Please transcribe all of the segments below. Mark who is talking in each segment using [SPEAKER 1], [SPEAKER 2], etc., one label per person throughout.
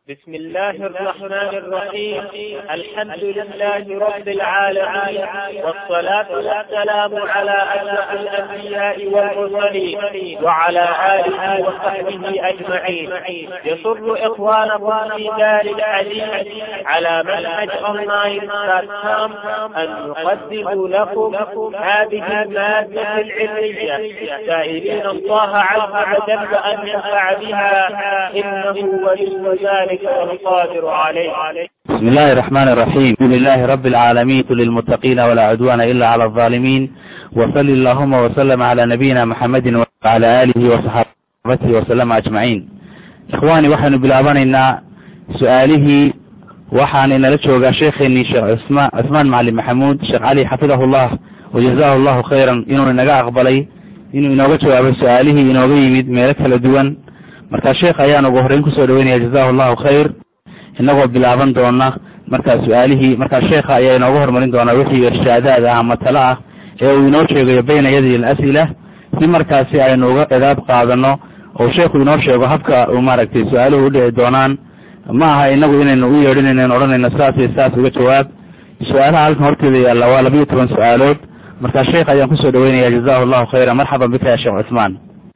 [SPEAKER 1] بسم الله الرحمن الرحيم. الحمد لله رب العالمين، والصلاة والسلام على أشرف الأنبياء والمرسلين وعلى آله وصحبه أجمعين. يسر إخوانكم في دار الحديث على منهج online.com أن نقدم لكم هذه المادة العلمية، سائلين الله عز وجل أن ينفع بها، إنه ولي ذلك والقادر عليه.
[SPEAKER 2] بسم الله الرحمن الرحيم. الحمد لله رب العالمين للمتقين ولا عدوان إلا على الظالمين، وصل اللهم وسلم على نبينا محمد وعلى آله وصحبه وسلم أجمعين. إخواني waxaanu bilaabanaynaa su'aalihii waxaana nala joogaa sheekheennii Sheekh Usmaan Macalin Maxamuud Sheekh Cali xafidahullah wa jazaahu Allahu khayran inuu naga aqbalay inuu inooga jawaabo su'aalihii inooga yimid meelo kala duwan. marka sheekh ayaan ugu horeyn ku soo dhaweynaya jazaahu Allahu khayr inagoo bilaaban doona marka su'aalihii marka sheekha ayaa inooga hormarin doona wixii irshaadaad ah ama talo ah ee uu inoo sheegayo bayna yadii al-as'ila si markaasi aynu uga edaab qaadano oo sheekhu inoo sheego habka uu maaragtay su'aaluhu u dhici doonaan. ma aha inagu inaynu u yeedhinayno odhanayno saas iyo saas uga jawaab. su'aalaha halkan horteeda yaalla waa 12 su'aalood. marka sheekh ayaan ku soo dhaweynaya jazaahu Allahu khayra. marxaban bika ya Sheekh Usmaan.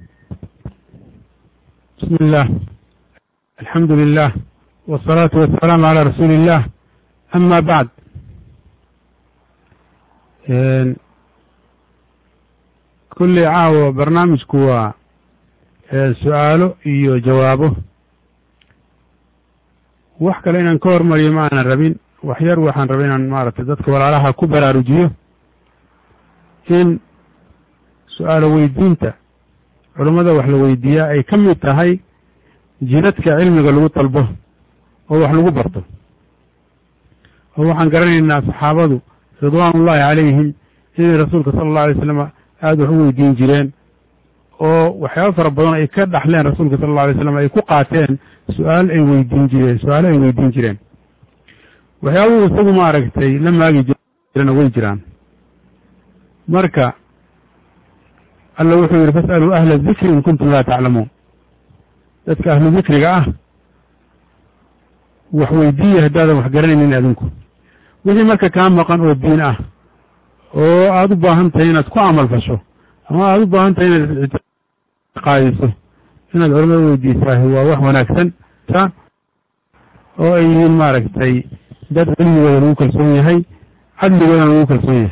[SPEAKER 3] بسم الله، الحمد لله، والصلاة والسلام على رسول الله. أما بعد، كل عاوة برنامج كوا سؤاله إيو جوابه وحكا لنا نكور مريم معنا الربين وحير وحان ربين عن مارة تذكر ولا لها كبرى رجيه إن سؤاله ويدينته culamada wax la weydiiyaa ay ka mid tahay jiradka cilmiga lagu talbo oo wax lagu barto. oo waxaan garanaynaa saxaabadu ridwaanullaahi calayhim inay rasuulka sallallahu alayhi wasallam aad wax u weydiin jireen oo waxyaabo fara badan ay ka dhaxleen rasuulka sallallahu alayhi wasallam ay ku qaateen su'aalo ay weydiin jireen. waxyaabuhu isagu maaragtay la maagi jireen way jiraan. marka الله وحده فاسألوا أهل الذكر إن كنتم لا تعلمون. ذاتك أهل الذكر وحويدية هدادا وحقرين من أذنكم وذي مركا كان مقان والدين وأضبا هنتين تكو عمل فشو أما أضبا هنتين قايسه إن العلماء ويديساه هو وحونا أكثن وأيين ماركتي ذات علمي وينوك السنية هاي عدل وينوك السنية.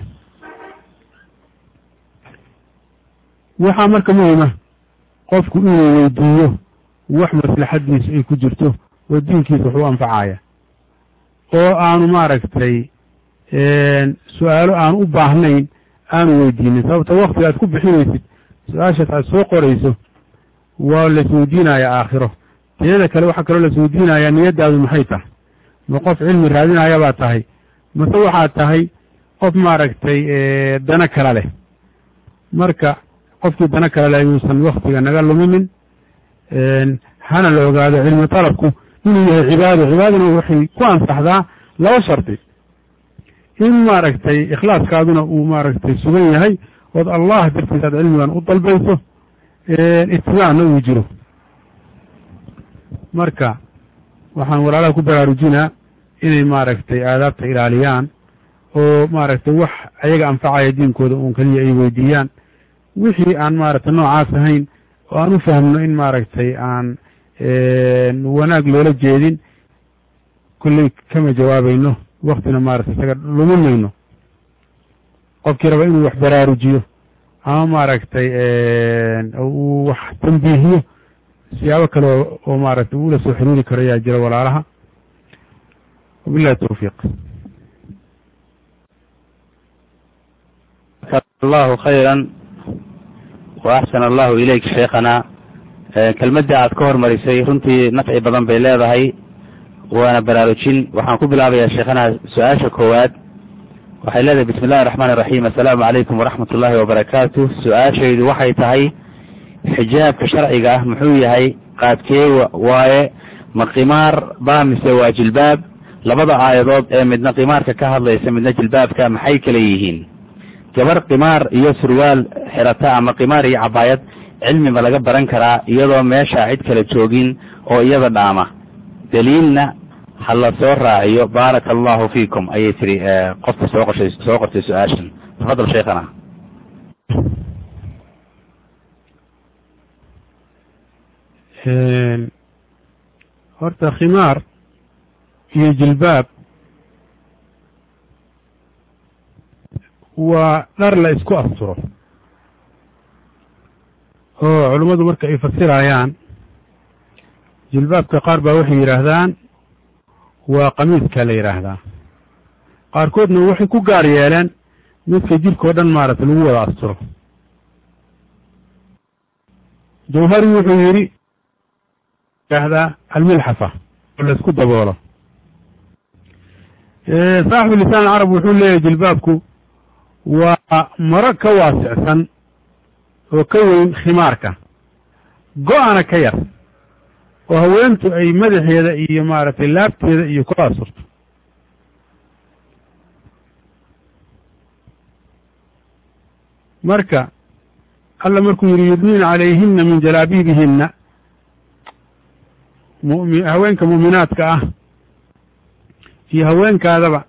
[SPEAKER 3] waxaa marka muhiima qofku inuu weydiiyo wax maslaxadiisa ay ku jirto oo diinkiisa wax u anfacaya oo aanu maaragtay su'aalo aan u baahnayn aanu weydiinin. sababta waqti aad ku bixinaysid su-aashaas aad soo qorayso waa la isweydiinaya aakhiro. teeda kale waxaa kaloo la isweydiinaya niyadaadu maxay tahay. ma qof cilmi raadinaya baa tahay mase waxaad tahay qof maaragtay dana kala leh. marka qofkii dana kale leh yuusan waktiga naga luminin. hana la ogaado cilmi talabku inuu yahay cibaado. cibaadana waxay ku ansaxdaa laba shardi: in maaragtay ikhlaaskaaduna uu maaragtay sugan yahay ood allah dartiis aad cilmigan u dalbayso, ittibaacna uu jiro. marka waxaan walaalaha ku baraarujinaa inay maaragtay aadaabta ilaaliyaan oo maaragtay wax ayaga anfacaya diinkooda uun keliya ay weydiiyaan. wixii aan maaragtay noocaas ahayn oo aan u fahmno in maaragtay aan wanaag loola jeedin kulley kama jawaabayno, waktina maaragtay isaga luminayno. qofkii raba inuu wax baraarujiyo ama maaragtay uu wax tambiihiyo siyaabo kale oo maaragtay ula soo xiriiri karo ayaa jira walaalaha. wabillahi tawfiiq.
[SPEAKER 2] allahu khayran وأحسن الله إليك شيخنا. كلمة aad ka hormarisay runtii nafci badan bay leedahay waana baraarujin. waxaan ku bilaabayaa sheekhana su-aasha koowaad waxay leedahay بسم الله الرحمن الرحيم السلام عليكم ورحمة الله وبركاته. su-aashaydu waxay tahay xijaabka sharciga ah muxuu yahay, qaabkee waaye, ma qimaar baa mise waa jilbaab? labada aayadood ee midna qimaarka ka hadlaysa midna jilbaabka maxay kala yihiin? gabar qimaar iyo surwaal xirata ama qimaar iyo cabaayad cilmi ma laga baran karaa iyadoo meesha cid kala joogin oo iyada dhaama? daliilna ha la soo raaciyo baaraka allahu fiikum ayay tiri qofka soo qortay su-aashan. tafadal sheekhana.
[SPEAKER 3] horta khimaar iyo jilbaab waa dhar la isku asturo oo culummadu marka ay fasirayaan jilbaabka qaar baa waxay yidhaahdaan waa qamiiska la yidhaahdaa, qaarkoodna waxay ku gaar yeeleen midka jirkao dhan maaragtay lagu wada asturo. jawhari wuxuu yidhi yidhaahdaa almilxafa oo la isku daboolo. saaxibu lisaan alcarab wuxuu leeyahay jilbaabku waa maro ka waasicsan oo ka weyn khimaarka, go-ana ka yar, oo haweentu ay madaxeeda iyo maaragtay laabteeda iyo ku asurto. marka alla markuu yidhi yudniina calayhina min jalaabiibihina, haweenka mu'minaadka ah iyo haweenkaadaba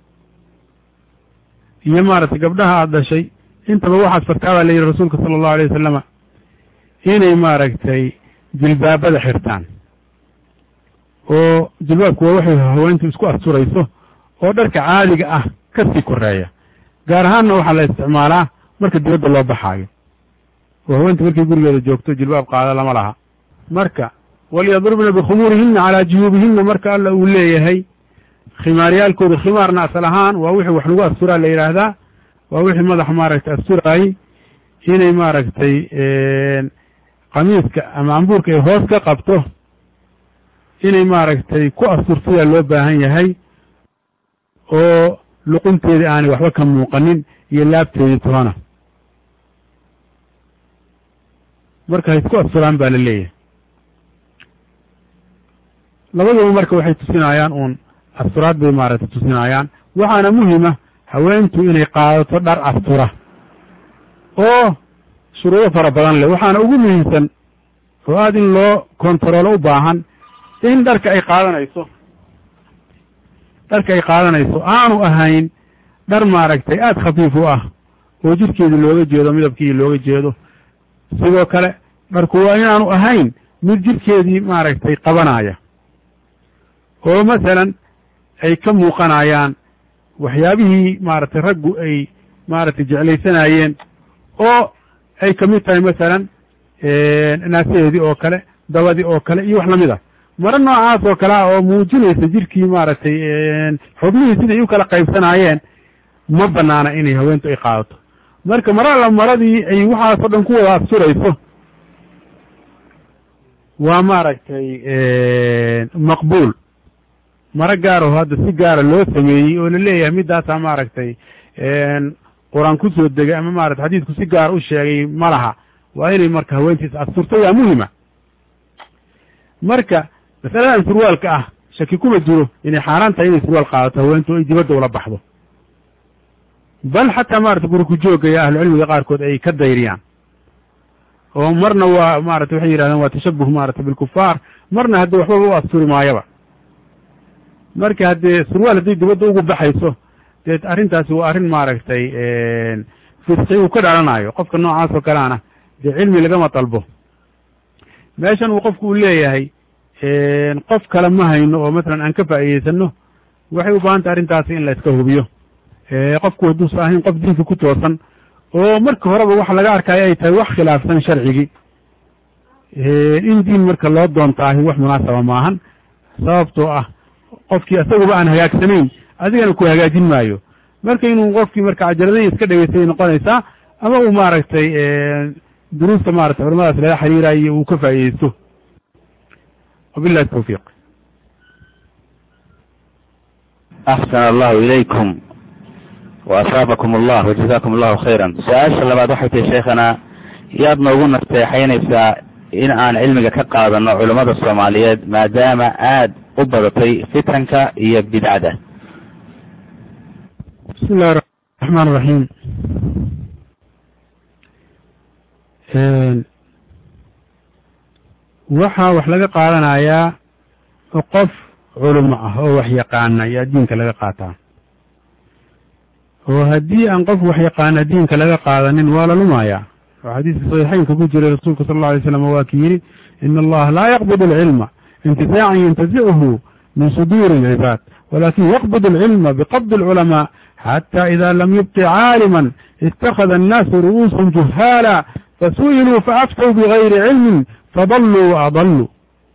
[SPEAKER 3] iyo maaragtay gabdhaha aada dhashay intaba waxaad fartaa baa la yidhi rasuulka sala allahu alayh wasalama inay maaragtay jilbaabada xirtaan. oo jilbaabku waa waxay haweentu isku asturayso oo dharka caadiga ah ka sii koreeya, gaar ahaanna waxaa la isticmaalaa marka dibadda loo baxaayo oo haweenta markay gurigeeda joogto jilbaab qaada lama laha. marka walyadribna bikhumuurihina calaa juyuubihina, marka alla uu leeyahay khimaaryaalkooda, khimaarna asal ahaan waa wixii wax lagu asturaa la yidhaahdaa, waa wixii madax maaragtay asturaayey, inay maaragtay qamiiska ama cambuurka ay hoos ka qabto inay maaragtay ku asturtayaa loo baahan yahay, oo luqunteedii aanay waxba ka muuqanin iyo laabteedii toona. marka hay isku asturaan baa la leeyahay. labaduba marka waxay tusinayaan uun asturaad bay maaragtay tusinayaan. waxaana muhima haweentu inay qaadato dhar astura oo shuruudo fara badan leh. waxaana ugu muhiimsan oo aada in loo kontaroolo u baahan in dharka ay qaadanayso aanu ahayn dhar maaragtay aada khafiif u ah oo jidhkeeda looga jeedo, midabkii looga jeedo. sidoo kale dharku waa inaanu ahayn mid jidhkeedii maaragtay qabanaya oo masalan ay ka muuqanayaan waxyaabihii maaragtay raggu ay maaragtay jeclaysanayeen oo ay ka mid tahay masalan naasaheedii oo kale, dabadii oo kale iyo wax lamid a. maro noocaas oo kale ah oo muujinaysa jirkii maaragtay xubnihii siday u kala qaybsanaayeen ma banaana inay haweentu ay qaadato. marka maradii ay waxaasoo dhan ku wada asturayso waa maaragtay maqbuul. maro gaaroo hadda si gaara loo sameeyey oo la leeyahay middaasaa maaragtay qur-aan ku soo degay ama maarata xadiidku si gaar u sheegay ma laha. waa inay marka haweentiis asturto, waa muhima. marka masaladan surwaalka ah shaki kuma jiro inay xaaraan tahay inay surwaal qaadato haweentu ay dibadda ula baxdo, bal xataa maarata guri ku joogaya ahlucilmiga qaarkood ay ka dayriyaan. oo marna waa maarata waxay yidhahdeen waa tashabuh maarata bilkufaar, marna haddii waxbaba u asturi maayaba. marka haddee surwaal hadday dibadda ugu baxayso dee arrintaasi waa arrin maaragtay fisqi uu ka dhalanayo. qofka noocaas oo kaleana dee cilmi lagama dalbo. meeshan uu qofku uu leeyahay qof kale ma hayno oo masalan aan ka faa'iidaysano, waxay u baahan tahay arrintaasi in la iska hubiyo. qofku hadduusa ahayn qof diinka ku toosan oo marka horeba waxa laga arkayo ay tahay wax khilaafsan sharcigii, in diin marka loo doontaahi wax munaasaba maahan. sababtoo ah qofkii isaguba aan hagaagsanayn adigana ku hagaajin maayo. marka inuu qofkii marka cajaladii iska dhegeystay noqonaysaa, ama uu maaragtay duruusta maaragtay culamadaas laga xiriirayo uu ka faa'iidaysto. wabillahi tawfiiq.
[SPEAKER 2] axsana allahu ilaykum waasaabakum allah wajazaakum allahu khayran. su-aasha labaad waxay tahay sheekhana, yaad noogu nasteexaynaysaa in aan cilmiga ka qaadano culammada soomaaliyeed maadaama aada u badatay fitanka iyo bidcada.
[SPEAKER 3] bismi illahi raxmaan raxiim. waxaa wax laga qaadanayaa qof culimo ah oo wax yaqaana ayaa diinka laga qaataa oo haddii aan qof wax yaqaana diinka laga qaadanin waa la lumayaa oo xadiiska saxiixeynka ku jiray rasuulka sal alla alay slam waa ki yidhi ina allaha laa yaqbid alcilma intizaacan yantazichu min suduuri alcibaad walakin yaqbid alcilma biqabdi alculamaa xata ida lam yubqi caaliman ittakhada annaasu ru'uusan juhaala fasu'iluu faaftow bigayri cilmin fadalluu waadalluu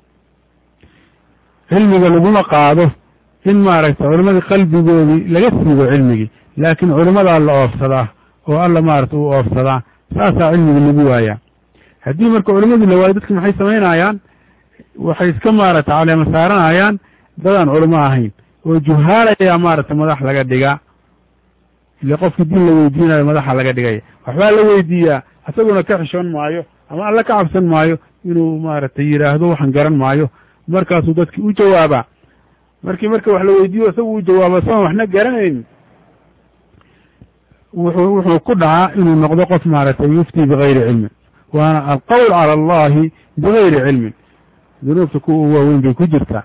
[SPEAKER 3] cilmiga laguma qaado in maaragtay culimadii qalbigoodii laga siigo cilmigii laakiin culimadaa la oofsadaa oo alla maaragtay uu oofsadaa saasaa cilmigii lagu waayaa haddii marka culimadii la waayo dadki maxay samaynayaan waxay iska maaragtay caleema saaranayaan dadaan culimo ahayn oo juhaalayaa maaragtay madax laga dhigaa ile qofkii diin la weydiinayo madaxa laga dhigaya waxbaa la weydiiyaa isaguna ka xishoon maayo ama alla ka cabsan maayo inuu maaragtay yidhaahdo waxaan garan maayo markaasuu dadkii u jawaabaa markii marka wax la weydiiyo isagu u jawaabo isagoon waxna garanayn wuxuu ku dhacaa inuu noqdo qof maaragtay yuftii bigayri cilmin waana alqowl cala allahi bigayri cilmin dunuubta kuwa waaweyn bay ku jirtaa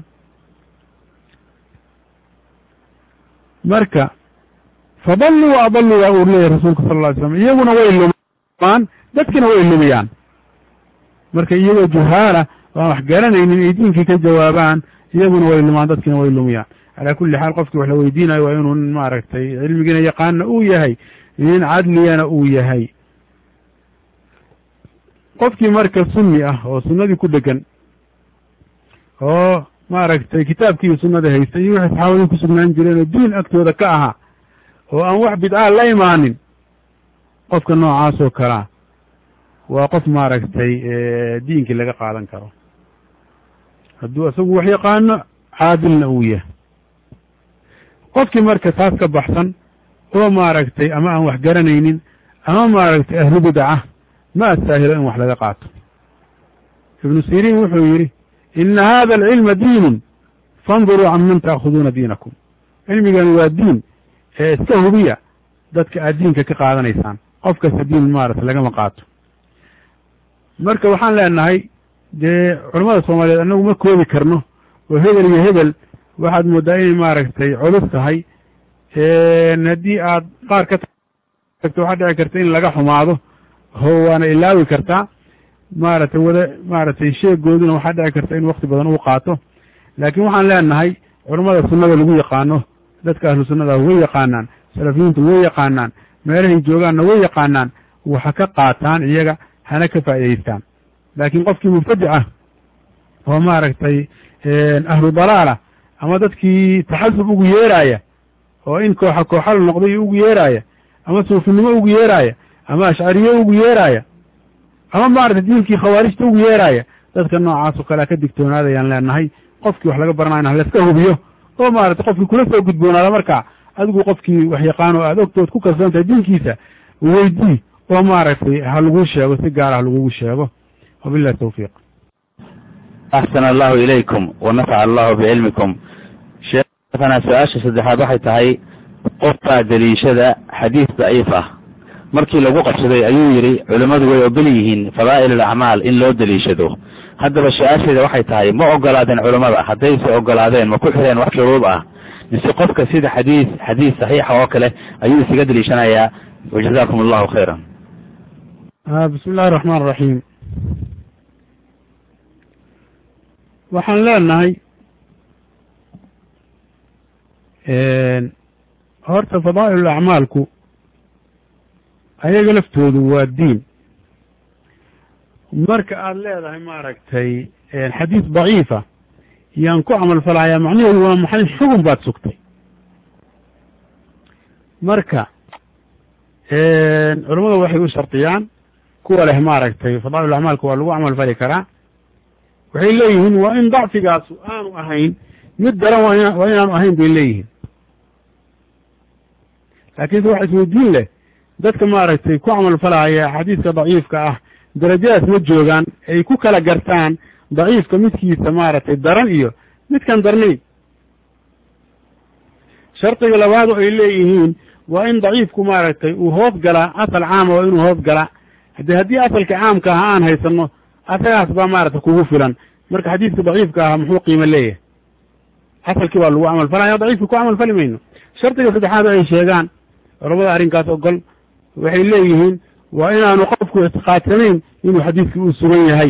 [SPEAKER 3] marka fadalluu wa adalluu waa uu leeyahy rasuulka sal lla ly slam iyaguna way lumaan dadkina way lumiyaan marka iyagoo juhaala waan wax garanaynin ay diinkii ka jawaabaan iyaguna way lumaan dadkina way lumiyaan calaa kulli xaal qofkii wax la weydiinayo waa inuu maaragtay cilmigiina yaqaana uu yahay nin cadliyana uu yahay qofkii marka sunni ah oo sunnadii ku dhegan oo maaragtay kitaabkii sunnada haystay iyo wixii saxaabadii ku sugnaan jireen oo diin agtooda ka ahaa oo aan wax bidcaa la imaanin qofka noocaasoo kalea waa qof maaragtay diinkii laga qaadan karo hadduu isagu wax yaqaano caadilna uu yahay qofkii marka taas ka baxsan oo maaragtay ama aan wax garanaynin ama maaragtay ahlu bidca ma astaahilo in wax laga qaato ibnu siriin wuxuu yidhi ina hada alcilma diinun fanduruu can man ta'khuduuna diinakum cilmigan waa diin ee iska hubiya dadka aad diinka ka qaadanaysaan qof kasta diin maaragtay lagama qaato marka waxaan leenahay dee culamada soomaaliyeed annagu ma koobi karno oo hebel iyo hebel waxaad mooddaa inay maaragtay culus tahay haddii aad qaar ka tagto waxaa dhici karta in laga xumaado ho waana ilaawi kartaa maaragtay sheegooduna waxaa dhici karta in wakti badan uu qaato laakiin waxaan leenahay culammada sunnada lagu yaqaano dadka ahlu sunnada way yaqaanaan salafiyiintu way yaqaanaan meelahay joogaanna way yaqaanaan waxa ka qaataan iyaga hana ka faa'idaystaan laakiin qofkii mubtadic ah oo maaragtay ahlu dalaala ama dadkii taxasub ugu yeeraaya oo in kooxa kooxal noqday ugu yeeraaya ama suufinimo ugu yeeraaya ama ashcariye ugu yeeraaya ama maaragtay diinkii khawaarijta ugu yeeraaya dadka noocaas oo kalea ka digtoonaadayaan leenahay qofkii wax laga baranayna layska hubiyo oo maaragtay qofkii kula soo gudboonaada markaa adigu qofkii wax yaqaano aad ogtood ku kalsoon tahay diinkiisa weydii oo maaragtay ha laguu sheego si gaara ha lagugu sheego wabillahi tawfiiq
[SPEAKER 2] axsana allahu ilaykum wanafaca allahu bicilmikum sheekhana su-aasha saddexaad waxay tahay qofbaa daliishada xadiis daciif ah markii lagu qabsaday ayuu yidhi culimmadu way ogol yihiin fadaa'il alacmaal in loo daliishado haddaba su-aasheeda waxay tahay ma ogolaadeen culimmada haddayse ogolaadeen ma ku xireen wax shuruud ah mise qofka sida xadiis saxiixa oo kale ayuu isaga daliishanayaa wajazakum allahu khayran
[SPEAKER 3] bismi illahi raxmaan raxiim waxaan leenahay horta fadaa'il acmaalku ayaga laftoodu waa diin marka aada leedahay maaragtay xadiis daciifa yaan ku camal falahayaa macnaheedu waa maxay xugun baad sugtay marka culammadu waxay u shartiyaan kuwa leh maaragtay fadaa'il acmaalka waa lagu camal fali karaa waxay leeyihiin waa in dacfigaasu aanu ahayn mid daran waa inaanu ahayn bay leeyihiin laakiinse waxa isweydiin leh dadka maaragtay ku camal falahaya xadiiska daciifka ah darajadaas ma joogaan ay ku kala gartaan daciifka midkiisa maaragtay daran iyo midkan darnayn shardiga labaad oo ay leeyihiin waa in daciifku maaragtay uu hoos galaa asal caama waa inuu hoos galaa haddii asalka caamka ah aan haysanno asagaas baa maaragtay kugu filan marka xadiiska daciifka ah muxuu qiimo leeyahay asalkii baa lagu camal falaya daciifkii ku camal fali mayno shardiga saddexaad ay sheegaan culamada arrinkaas ogol waxay leeyihiin waa inaanu qofku ictiqaadsanayn inuu xadiidkii uu sugan yahay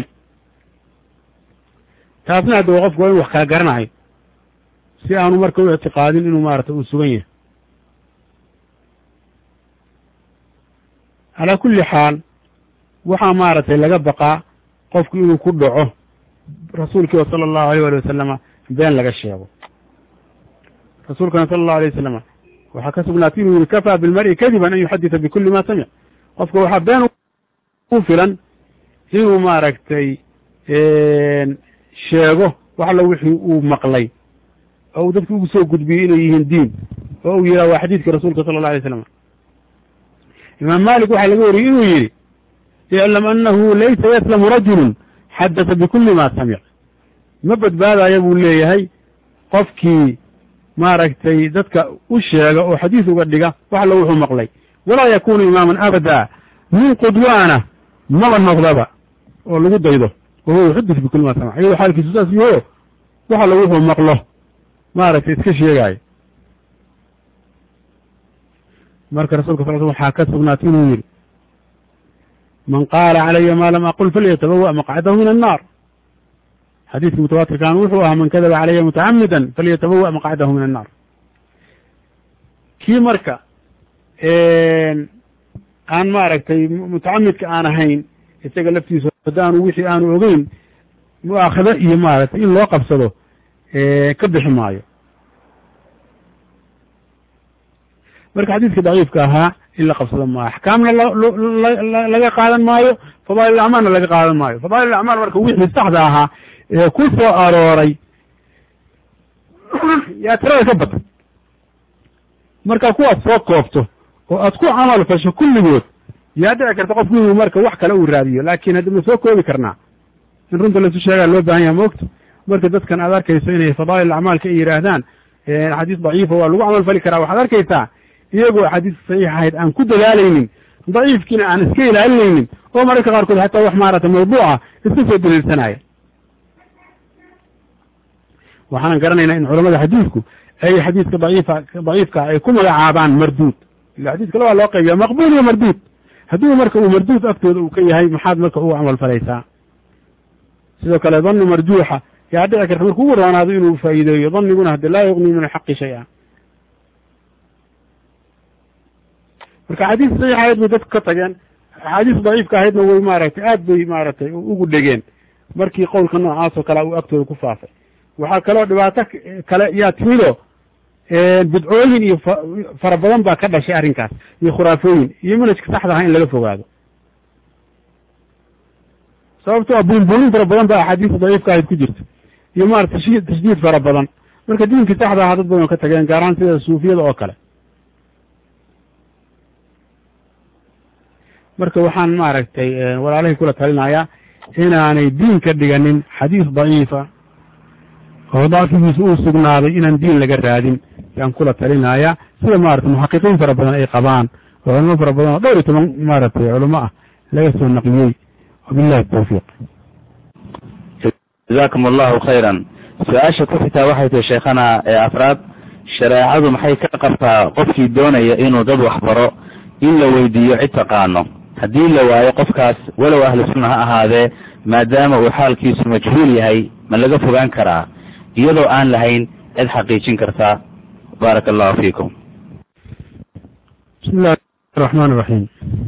[SPEAKER 3] taasna hadda qofku waa inu wax kala garanayo si aanu marka u ictiqaadin inuu maarata uu sugan yahay calaa kulli xaal waxaa maaragtay laga baqaa qofku inuu ku dhaco rasuulkiiba sala allahu alayh ali wasalama been laga sheego rasuulkana sala allahu alayh wasalama waxaa ka sugnaatay inuu yihi kafaa bilmar'i kadiban an yuxadita bikulli ma samic qofka waxaa been u filan inuu maaragtay sheego wax alla wixii uu maqlay oo uu dadki ugu soo gudbiyey inay yihiin diin oo uu yidhaha waa xadiidka rasuulka sala allah alay slam imaam malik waxaa laga wariyey inuu yidhi iclam annahu laysa yaslamu rajulun xadata bikulli ma samic ma badbaadaya buu leeyahay qofkii maaragtay dadka u sheega oo xadiis uga dhiga wax alla wuxuu maqlay walaa yakunu imaaman abada min qudwaana maba noqdaba oo lagu daydo wahuwa yuxadis bikulli ma samic iyadoo xaalkiisu saas yaho wax alla wuxuu maqlo maaragtay iska sheegaayo marka rasulka sal sl waxaa ka sugnaatay inuu yidhi man qaala calaya ma lam aqul falyatabawa maqcadahu min annaar xadiidkii mutawaatirkaan wuxuu ahaa man kadaba calaya mutacamidan falyatabawa maqcadahu min annaar kii marka aan maaragtay mutacamidka aan ahayn isaga laftiisu haddaanu wixii aanu ogeyn mu'aakhado iyo maaragtay in loo qabsado ka bixi maayo marka xadiidka daciifka ahaa in la qabsado maayo axkaamna laga qaadan maayo fadaa'il acmaalna laga qaadan maayo fadaa'il acmaal marka wixii saxda ahaa ee ku soo arooray yaa tirada ka badan marka kuwaad soo koobto oo aad ku camal fasho kulligood yaa dhici karta qofku inuu marka wax kale uu raadiyo laakiin haddi ma soo koobi karnaa in runta laisu sheegaa loo baahan yaha maogto marka dadkan aad arkayso inay fadaa'il acmaalka ay yidhaahdaan xadiis daciifa waa lagu camal fali karaa waxaad arkaysaa iyagoo axaadiis saxiix ahayd aan ku dadaalaynin daciifkiina aan iska ilaalinaynin oo mararka qaarkood xataa wax maarata mawduuca iska soo daliilsanaya waxaanan garanaynaa in culamada xadiidku ay xadiidka daciifka ay ku magacaabaan marduud ila xadiiska labaa loo qaybiya maqbuul iyo marduud hadduu marka uu marduud agtooda uu ka yahay maxaad marka ugu camal falaysaa sidoo kale danni marjuuxa yaa dhici karta markuu ugu roonaado inuu faa'iideeyo danniguna hadde laa yugnii min alxaqi shay-a marka axaadiis saxiix ahayd bay dadku ka tageen axaadiis daciifka ahaydna way maaragtay aad bay maaragtay ugu dhegeen markii qowlka noocaas oo kale uu agtooda ku faafay waxaa kaloo dhibaato kale yaa timido bidcooyin iyo fara badan baa ka dhashay arrinkaas iyo khuraafooyin iyo manhajka saxda aha in laga fogaado sababtoo buunbuunin fara badan baa axaadiista daciifka ahayd ku jirta iyo maarata tashdiid fara badan marka diinkii saxda ahaa dad badan ka tageen gaar ahaan sida suufiyada oo kale marka waxaan maaragtay walaalahii kula talinayaa inaanay diin ka dhiganin xadiis daciifa oo dacfigiisu uu sugnaaday inaan diin laga raadin yaan kula talinayaa sida maarata muxaqiqiin fara badan ay qabaan oo culamo fara badan oo 12 maaragtay culamo ah laga soo naqliyey wabillahi tawfiiq
[SPEAKER 2] jazakum allahu khayran su-aasha ku xitaa waxay tahay sheekhana ee afraad shareecadu maxay ka qabtaa qofkii doonaya inuu dad waxbaro in la weydiiyo cid taqaano haddii la waayo qofkaas walow ahlu sunna ha ahaadee maadaama uu xaalkiisu majhuul yahay ma laga fogaan karaa iyadoo aan lahayn cid xaqiijin kartaa baaraka allahu fiikum
[SPEAKER 3] bismi illahi araxmaan iraxiim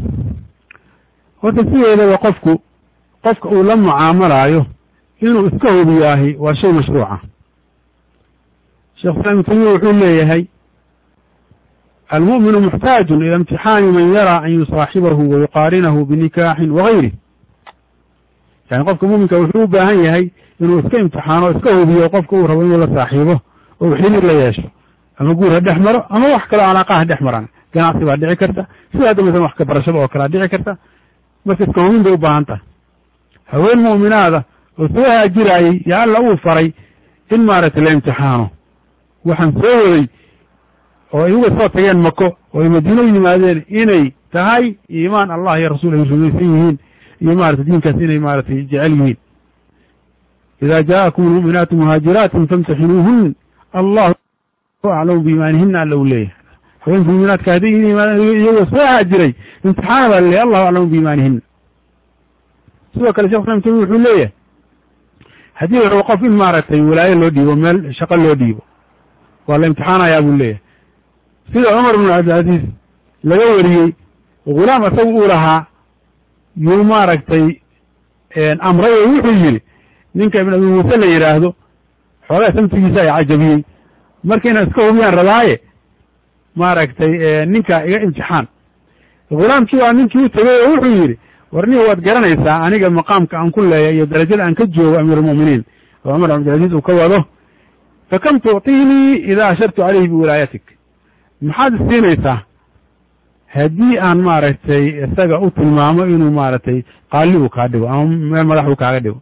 [SPEAKER 3] horta sideedaba qofka uu la mucaamalaayo inuu iska hubiyaahi waa shay mashruuca sheekh islaam ibnu taymiya wuxuu leeyahay almu'minu muxtaajun ila imtixaani man yaraa an yusaaxibahu wayuqaarinahu binikaaxin wagayrih yani qofka mu'minka wuxuu u baahan yahay inuu iska imtixaano iska hubiyo qofka uu rabo inuu la saaxiibo oo xiriir la yeesho ama guur ha dhex maro ama wax kaloo calaaqaa ha dhex maraan ganacsi baa dhici karta sidaa damasan wax ka barashada oo kalea dhici karta marka iska hubin bay u baahan tahay haween mu'minaada oo soo haajiraayey yaa alla uu faray in maaragtay la imtixaano waxaan soo waday oo ay uga soo tageen mako oo ay madiino yimaadeen inay tahay iimaan allah iyo rasuul ay rumaysan yihiin iyo maarata diinkaas inay maaragtay jecel yihiin ida jaa'akum almu'minaatu muhaajiraatin famtaxinuuhun allahu aclamu biimaanihina alla u leeyahay haweenka muminaadka haddii iyagoo soo haajiray imtixaana baa laleeyahy allahu aclamu biimaanihina sidoo kale shekh islam tamiya wuxuu leeyahay haddii la rabo qof in maaragtay walaayo loo dhiibo meel shaqo loo dhiibo waa la imtixaanayaa buu leeyahay sida cumar bnu cabdilcaziiz laga wariyey ghulaam isagu uu lahaa yuu maaragtay amray oo wuxuu yidhi ninka ibn abi muuse la yidhaahdo xoogaa samtigiisa ay cajabiyey marka inaan iska hubiyaan rabaaye maaragtay ninka iga imtixaan ghulaamkii waa ninkii u tegey oo wuxuu yidhi warnihi waad garanaysaa aniga maqaamka aan ku leeya iyo darajada aan ka joogo amiirulmu'miniin oo cumar cabdilcaziiz uu ka wado fakam tucطiinii idaa ashartu calayhi biwilaayatik maxaad isiinaysaa haddii aan maaragtay isaga u tilmaamo inuu maaragtay qaali uu kaa dhigo ama meel madax uu kaaga dhigo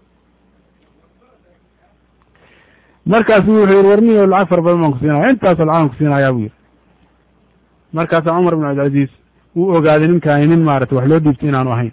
[SPEAKER 3] markaasu wuxuu yidhi warnihi lacag fara badan baan ku siinaya intaasoo lacagan ku siinayaa buu yidhi markaasaa cumar ibn cabdilcaziiz uu ogaaday ninkaani nin maaragtay wax loo dhiibto inaanu ahayn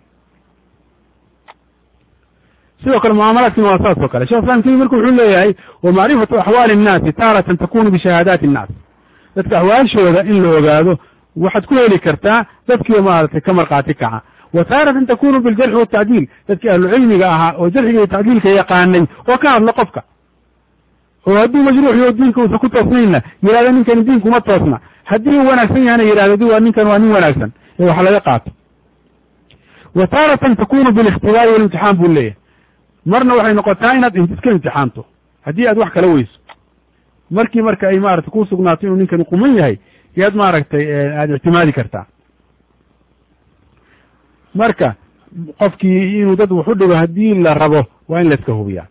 [SPEAKER 3] sidoo kale mucaamalaadkina waa saas oo kale shekh islam tamiya marka wuxuu leeyahay wa macrifatu axwaali innaasi taaratan takunu bishahaadaati innaas dadka axwaalshooda in la ogaado waxaad ku heli kartaa dadkii maaragtay ka markhaati kaca wa taaratan takunu biljarxi watacdiil dadkii ahlucilmiga ahaa oo jarxiga iyo tacdiilka yaqaanay oo ka hadla qofka oo hadduu majruuxiyo diinka uusan ku toosnaynna yidhahda ninkani diinkuma toosna haddii uu wanaagsan yahana yidhahda waa ninkan waa nin wanaagsan ee wax laga qaato wa taaratan takunu bilikhtibaari walimtixaan buu leeyahay marna waxay noqotaa inaad iska imtixaanto haddii aad wax kala weyso markii marka ay maaragtay ku sugnaato inuu ninkani quman yahay yaad maaragtay aada ictimaadi kartaa marka qofkii inuu dad wax u dhigo haddii la rabo waa in la iska hubiyaa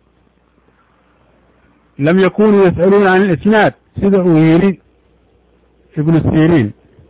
[SPEAKER 3] lam yakunuu yas'aluuna can ilisnaad sida uu yidhi ibnu siriin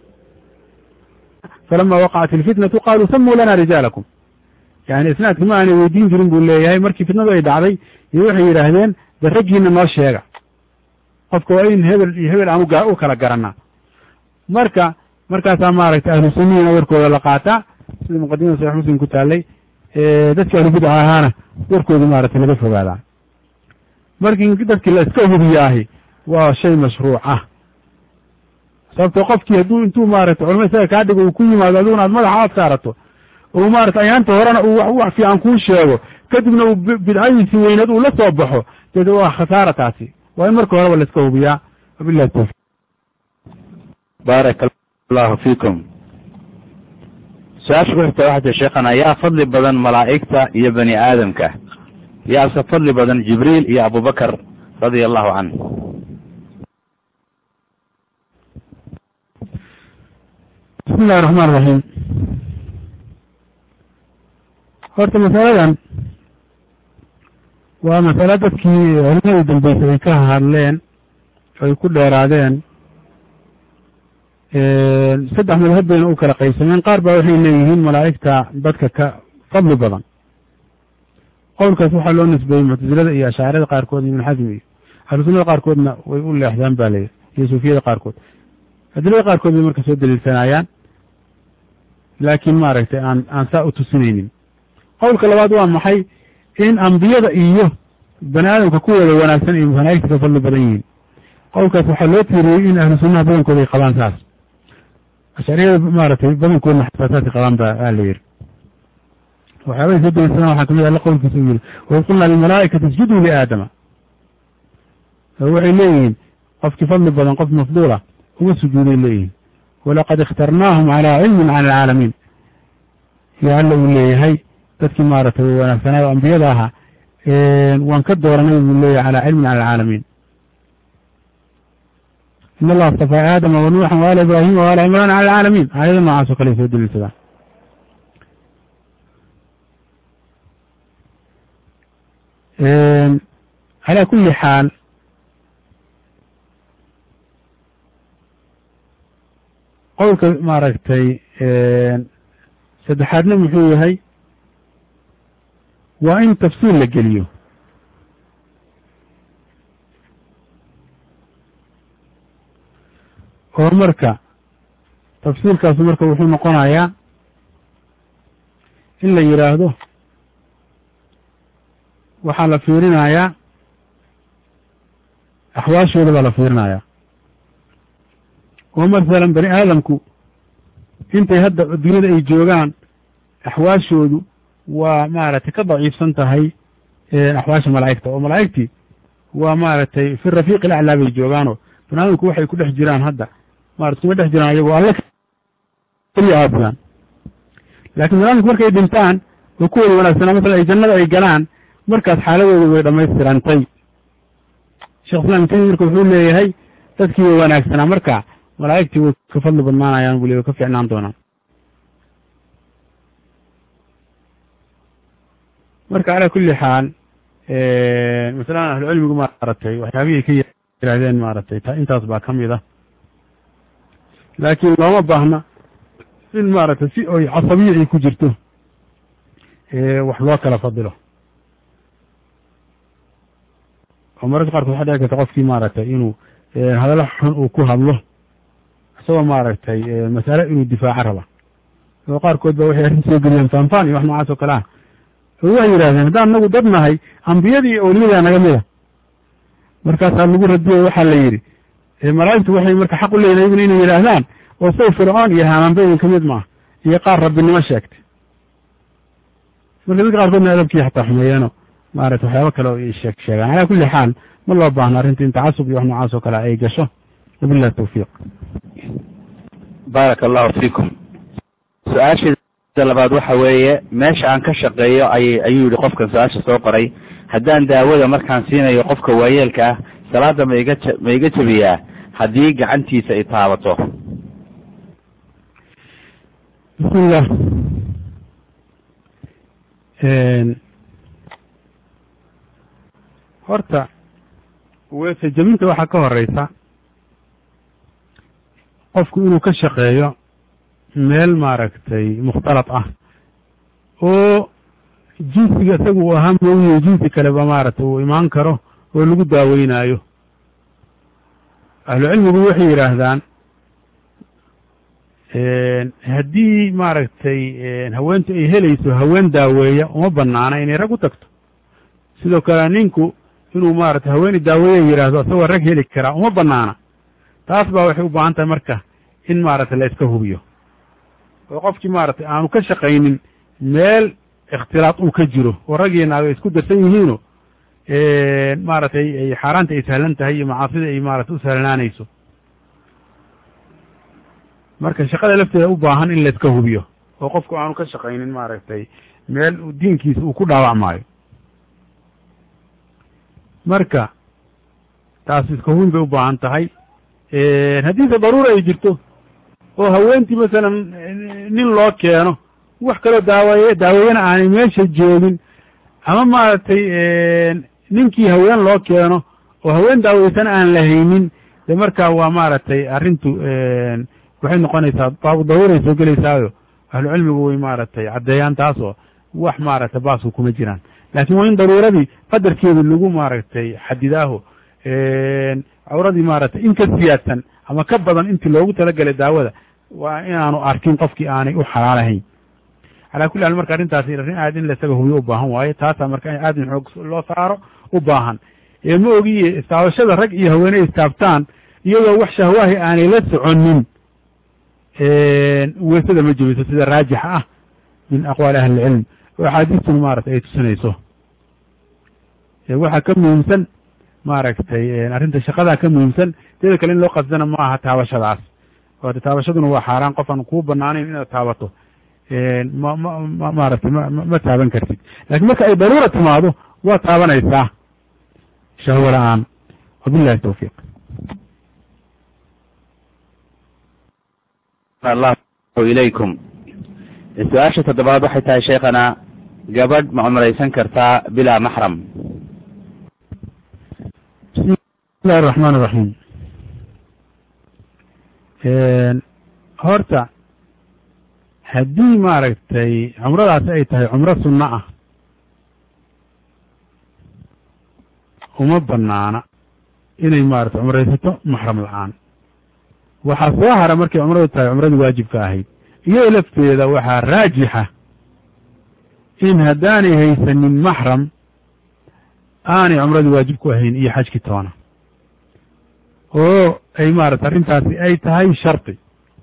[SPEAKER 3] falama waqacat ilfitnatu qaaluu samuu lana rijaalakum yani isnaadki ma aanay weydiin jirin buu leeyahay markii fitnadu ay dhacday iyo waxay yidhaahdeen de raggiina noo sheega qofka waa in hebel iyo hebel aan u kala garanaa markaasaa maaragtay ahlu sunnihiina warkooda la qaataa sida muqadimada saxiix muslim ku taallay dadkii ahlu bidca ahaana warkooda maaragtay laga fogaadaa markii dadkii la iska hubiyaahi waa shay mashruuc ah sababtoo qofkii hadduu intuu maaragtay culamo isaga kaa dhigo uu ku yimaado adiguna aad madaxa aad saarato uu maarata ayaanta horena uu wax fiican kuu sheego kadibna uu bidcadiisii weyneed uu la soo baxo dee waa khasaara taasi waa in marka horeba la iska hubiyaa wabillahi tawfiq
[SPEAKER 2] baaraka allahu fiikum su-aasha ku xigta waxaa tii sheekhana yaa fadli badan malaa'igta iyo bani aadamka yaase fadli badan jibriil iyo abubakar radia allahu canhu
[SPEAKER 3] bismi illahi raxmaan raxiim horta masaladan waa masalo dadkii culimadii dambeysay ay ka hadleen ay ku dheeraadeen saddex madhab bayna u kala qaybsameen qaar baa waxay leeyihiin malaa'igta dadka ka fadli badan qowlkaas waxaa loo nisbeeyey muctasilada iyo ashaacirada qaarkood iyo ibn xasm iyo ahlu sunnada qaarkoodna way u leexdaan baa leeyahy iyo suufiyada qaarkood adilada qaarkood bay marka soo daliilsanayaan laakiin maaragtay aan saa u tusinaynin qowlka labaad waa maxay in ambiyada iyo bani aadamka kuwooda wanaagsan iyo malaa'igta ka fadli badan yihiin qowlkaas waxaa loo tiiriyey in ahlu sunnaha badankooda ay qabaan saas ashariyada maaragtay badankoodna xataa saasay qabaan baa la yidhi waxyaabahay soo daliilsadaan waxaa kamid alla qowlkiisa u yidhi waid qulnaa lilmalaa'ikati isjuduu liaadama waxay leeyihiin qofkii fadli badan qof mafduula uma sujuuday leeyihiin walaqad ikhtarnaahum calaa cilmin cala alcaalamiin iyo alla uu leeyahay dadkii maaragtay wanaagsanaa oo ambiyada ahaa waan ka dooranay buu leeyahay calaa cilmin cala alcaalamiin in allaha astafaa aadama wa nuuxan waala ibraahima waala cimraan cala alcaalamiin aayada noocaas oo kale ay soo daliilsadaan calaa kulli xaal qowlka maaragtay saddexaadna muxuu yahay waa in tafsiil la geliyo oo marka tafsiilkaasu marka wuxuu noqonayaa in la yidhaahdo waxaa la fiirinayaa axwaashooda baa la fiirinaya oo masalan bani aadamku intay hadda adduunyada ay joogaan axwaashoodu waa maaragtay ka daciifsan tahay axwaasha malaa'igta oo malaa'igtii waa maaragtay fi rafiiq ilaclaa bay joogaanoo bani aadamku waxay ku dhex jiraan hadda maarata kuma dhex jiraan ayagoo alle keliya aafiyaan laakiin bani aadamku markay dhintaan oo kuwooda wanaagsanaa masalan ay jannada ay galaan markaas xaaladooda way dhammaystirantay sheekh islam ibn taymiya marka wuxuu leeyahay dadkii way wanaagsanaa marka malaa'igtii way ka fadli badnaanayaan buu leey way ka fiicnaan doonaan marka calaa kulli xaal masalan ahlucilmigu maaragtay waxyaabihii ka yidhaahdeen maaragtay intaas baa ka mid ah laakiin looma baahna in maaragtay si oy casabiya ay ku jirto wax loo kala fadilo oo mararka qaarkood waxaa dhici karta qofkii maaragtay inuu hadallo xun uu ku hadlo isagoo maaragtay mas'ale inuu difaaco raba oo qaarkood ba waxay arrin soo geliyaan faanfaan iyo wax noocaas oo kale ah oo waxay yidhahdeen haddaan anagu dad nahay ambiyadii iyo awliyadaa naga mida markaasaa lagu radiyo waxaa la yidhi malaa'igtu waxay marka xaq u leeyihin ayaguna inay yidhaahdaan oo say fircoon iyo haamaanba idin ka mid maaha iyo qaar rabbinimo sheegtay marka dadka qaarkoodna adabkii xataa xumeeyeeno maaragtay waxyaaba kale oo sheegaan calaa kulli xaal ma loo baahno arrinta in tacasub iyo wax noocaas oo kale ay gasho wabillahi tawfiiq
[SPEAKER 2] baaraka allahu fiikum su-aasheeda labaad waxa weeye meesha aan ka shaqeeyo ayuu yidhi qofkan su-aasha soo qoray haddaan daawada markaan siinayo qofka waayeelka ah salaada ma iga jabiyaa haddii gacantiisa ay taabato
[SPEAKER 3] bismillah horta weese jabinta waxaa ka horeysa qofku inuu ka shaqeeyo meel maaragtay mukhtalad ah oo jinsiga isaga uu ahaa moogiyo jinsi kaleba maaragtay uu imaan karo oo lagu daaweynaayo ahlu cilmigu waxay yidhaahdaan haddii maaragtay haweentu ay helayso haween daaweeya uma banaana inay rag u tagto sidoo kale ninku inuu maaragtay haweeni daaweeya yidhaahdo isagoo rag heli karaa uma banaana taas baa waxay u baahan tahay marka in maaragtay la iska hubiyo oo qofkii maaragtay aanu ka shaqaynin meel ikhtilaad uu ka jiro oo rag iyo naago isku darsan yihiino maaragtay ay xaaraanta ay sahlan tahay iyo macaasida ay maaragtay u sahlanaanayso marka shaqada lafteeda u baahan in la iska hubiyo oo qofku aanu ka shaqaynin maaragtay meel diinkiisa uu ku dhaawacmaayo marka taas iska hubin bay u baahan tahay haddiise daruura ay jirto oo haweentii masalan nin loo keeno wax kaloo daaweeyana aanay meesha joogin ama maaragtay ninkii haween loo keeno oo haween daaweysana aan la haynin de markaa waa maaragtay arrintu waxay noqonaysaa baabu daruuray soo gelaysaayo ahlu cilmigu way maaragtay caddeeyaan taasoo wax maaragtay baasku kuma jiraan laakiin waa in daruuradii qadarkeedu lagu maaragtay xadidaaho cawradii maaragtay in ka siyaadsan ama ka badan intii loogu talagelay daawada waa inaanu arkin qofkii aanay u xalaalahayn calaa kulli xaal marka arrintaasi arrin aad in la isaga hubiyo u baahan waaye taasaa marka in aad in xoog loo saaro u baahan ma ogiye istaabashada rag iyo haweeney istaabtaan iyadoo wax shahwaahi aanay la soconin weysada ma jebiso sida raajixa ah min aqwaali ahli ilcilm oo axaadiistuna maaragtay ay tusinayso waxaa ka muhiimsan maaragtay arrinta shaqadaa ka muhiimsan teeda kale in loo qasdana ma aha taabashadaas oo taabashaduna waa xaaraan qof aan kuu banaanayn inaad taabato maaragtay ma taaban kartid laakiin marka ay daruura timaado waa taabanaysaa shahwo la-aan wabillahi tawfiiq
[SPEAKER 2] allahu ilaykum su-aasha toddobaad waxay tahay sheekhana gabadh ma cumraysan kartaa bilaa maxram
[SPEAKER 3] bismi illahi araxmaan iraxiim horta haddii maaragtay cumradaasi ay tahay cumro sunno ah uma banaana inay maaragtay cumraysato maxram la-aan waxaa soo hara markay cumradu tahay cumradii waajibka ahayd iyadoo lafteeda waxaa raajixa in haddaanay haysanin maxram aanay cumradii waajib ku ahayn iyo xajkii toona oo ay maarata arrintaasi ay tahay shardi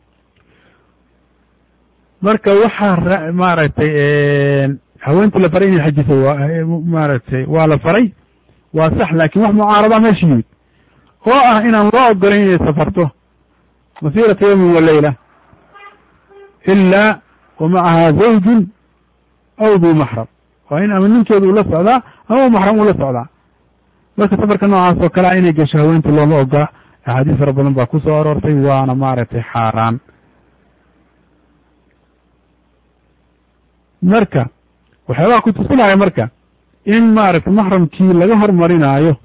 [SPEAKER 3] marka waxaa maaragtay haweentii la faray inay xajiso maaragtay waa la faray waa sax laakiin wax mucaarada meesha yimid oo ah inaan loo ogolayn inay safarto masiirata yawmin wa leyla ilaa wa macahaa zawjun aw duu maxram waa in ama ninkeedu ula socdaa ama maxram ula socdaa marka safarka noocaas oo kalea inay gasho haweentii looma ogaa axaadiis fara badan baa ku soo aroortay waana maaragtay xaaraan marka waxyaabaha ku tusinaya marka in maaragtay maxramkii laga hormarinaayo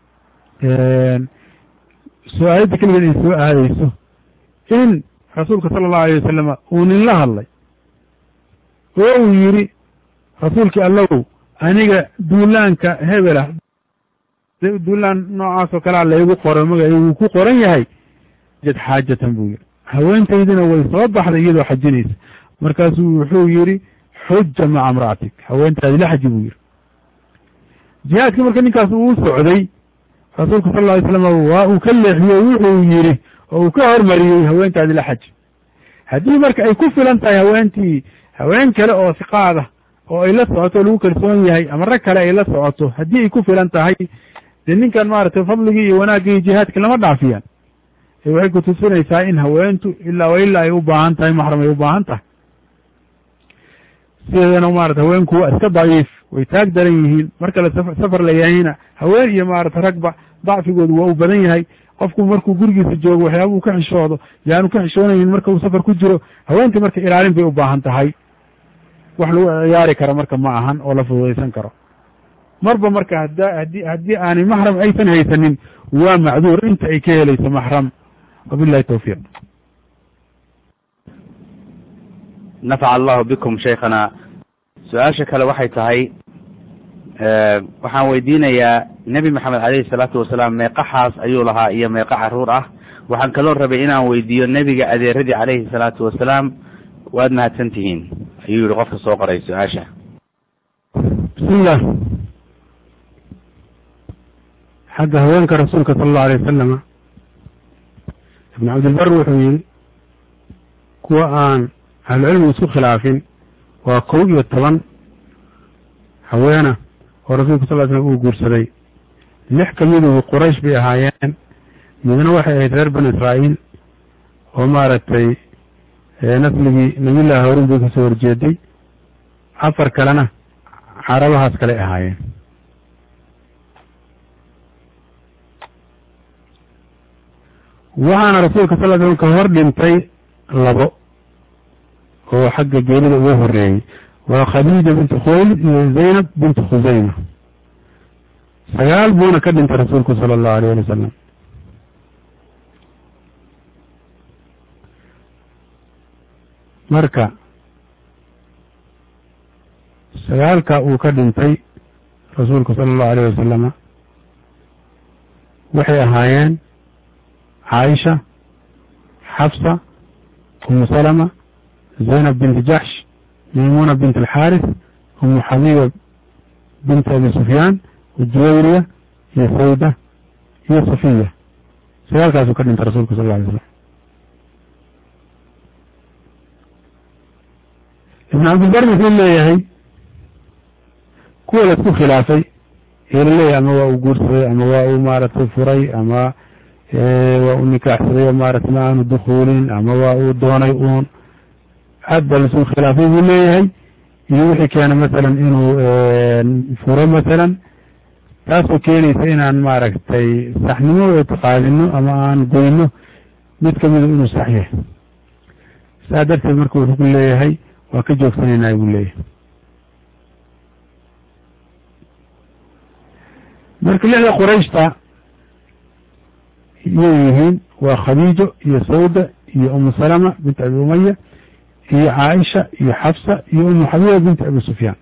[SPEAKER 3] soo aayadda keligeed ay soo aadayso in rasuulka sala allahu alayh wasalama uu nin la hadlay oo uu yidhi rasuulkii allow aniga duulaanka hebelah duulaan noocaas oo kalea laygu qoro magacaygu ku qoran yahay jad xaajatan buu yidhi haweentaydina way soo baxday iyadoo xajinaysa markaasuu wuxuu yidhi xuja maca imra'atik haweentaadi la xaji buu yidhi jihaadkii marka ninkaas uu socday rasuulka sal lla alay slam waa uu ka leexiyey wuxuu yidhi oo uu ka hormariyey haweentaadi la xaji haddii marka ay ku filan tahay haweentii haween kale oo siqaada oo ay la socoto o lagu kalsoon yahay ama rag kale ay la socoto haddii ay ku filan tahay dee ninkan maaragtay fadligii iyo wanaaggii iyo jihaadki lama dhaafiyaan waxay ku tusinaysaa in haweentu ilaa wa ilaa ay u baahan tahay maxram ay u baahan tahay sideedana maarata haweenku waa iska daciif way taag daran yihiin marka la safar la yahayna haween iyo maarata ragba dacfigoodu waa u badan yahay qofku markuu gurigiisa joogo waxyaaba uu ka xishoodo yaanu ka xishoonaynin marka uu safar ku jiro haweentii marka ilaalin bay u baahan tahay wax lagu ciyaari karo marka ma ahan oo la fududaysan karo marba marka haddii aanay maxram aysan haysanin waa macduur inta ay ka helayso maxram wabillahi tawfiiq
[SPEAKER 2] nafaca allahu bikum shaykhana su-aasha kale waxay tahay waxaan weydiinayaa nebi maxamed alayhi salaatu wasalaam meeqa xaas ayuu lahaa iyo meeqa caruur ah waxaan kaloo rabay inaan weydiiyo nebiga adeeradii calayhi salaatu wasalaam waad mahadsan tihiin ayuu yihi qofka soo qoray su-aasha
[SPEAKER 3] bismillah xagga haweenka rasuulka sala allahu alayh wasalama ibn cabdilbar wuxuu yihi kuwa aan ahlucilmigu isku khilaafin waa 11 haweena oo rasuulka sal ly slam uu guursaday 6 kamiduhu quraysh bay ahaayeen midna waxay ahayd reer bani israa'iil oo maaragtay nasligii nabiyullahi haruun bay kasoo horjeeday 4 kalena carabahaas kale ahaayeen waxaana rasuulka sal ly slam ka hor dhintay 2 oo xagga geelida uga horeeyey waa khadiija bintu khuwaylid iyo zaynab bintu khusayma 9 buuna ka dhintay rasuulku sala allahu alayh ali wasalam marka 9ka uu ka dhintay rasuulku sala allahu alayh wasalama waxay ahaayeen caaisha xafsa umu salama zaynab binti jaxsh maymuna bint alxaaris umu xabiiba bint abi sufyaan juwayriya iyo sawda iyo safiya 9kaasuu ka dhintay rasuulku sal lla alay slam ibn cabdilbar wuxuu leeyahay kuwa la isku khilaafay ee laleeyahay ama waa uu guursaday ama waa uu maaragtay furay ama waa uu nikaaxsaday oo maaragtay ma aanu dukuulin ama waa uu doonay uun aad baa laisku khilaafay buu leeyahay iyo wixii keena masalan inuu furo masalan taasoo keenaysa inaan maaragtay saxnimo ictiqaadino ama aan goyno mid kamida inuu sax yahay saa darteed marka wuxuu ku leeyahay waa ka joogsanaynaa buu leeyahay marka 6da qurayshta iyay yihiin waa khadiijo iyo sawda iyo umu salama bint abi umaya iyo caaisha iyo xafsa iyo umu xabiiba binti abi sufyaan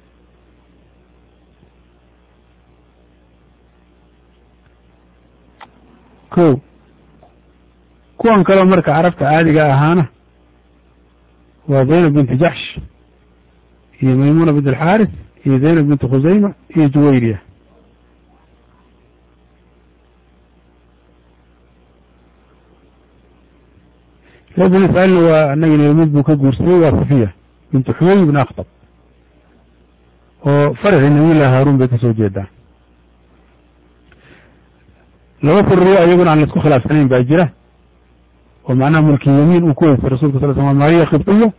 [SPEAKER 3] kuwan kaleo marka carabta caadiga ahaana waa zaynab binti jaxsh iyo maymuna bint alxaaris iyo zaynab binti khusayma iyo juwayriya reer bani israa'iilna waa anagina mid buu ka guursaday waa safiya bintu xuyay ibn akhtab oo farci nabiyillahi haaruun bay kasoo jeedaa. laba suriyo iyaguna aan la isku khilaafsanayn baa jira oo macnaha mulki yamiin uu ku weysay rasulka sal slam maariya khibtiyo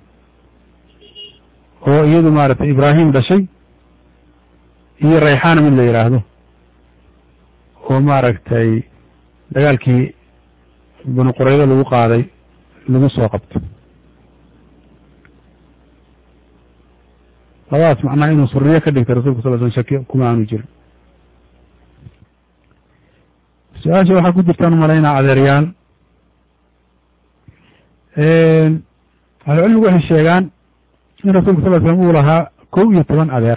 [SPEAKER 3] oo iyadu maaragtay ibraahim dhashay iyo rayxaana mid la yidhaahdo oo maaragtay dagaalkii banu quraydo lagu qaaday lagu soo qabto. labadaas macnaha inuu suriyo ka dhigtay rasulka sal slam shaki kuma aanu jirin. su-aasha waxaa ku jirtaan umalaynaa adeeryaal ahlucilmigu waxay sheegaan in rasulka sal slam uu lahaa 11 adeer.